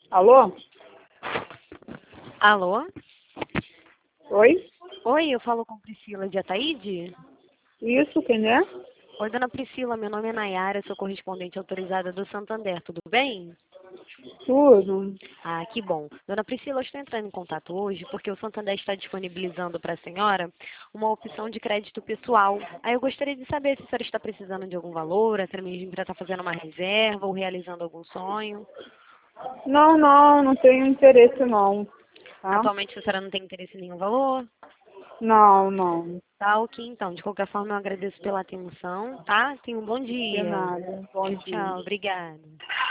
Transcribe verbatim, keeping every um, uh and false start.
Alô? Alô? Oi? Oi, eu falo com Priscila de Ataíde? Isso, quem é? Oi, dona Priscila, meu nome é Nayara, sou correspondente autorizada do Santander, tudo bem? Tudo. Ah, que bom. Dona Priscila, eu estou entrando em contato hoje porque o Santander está disponibilizando para a senhora uma opção de crédito pessoal. Aí eu gostaria de saber se a senhora está precisando de algum valor, até mesmo para estar fazendo uma reserva ou realizando algum sonho. Não, não, não tenho interesse não. Tá? Atualmente a senhora não tem interesse em nenhum valor? Não, não. Tá, ok, então. De qualquer forma, eu agradeço pela atenção, tá? Tenha um bom De dia. nada. Bom Tchau, dia. tchau. Obrigada.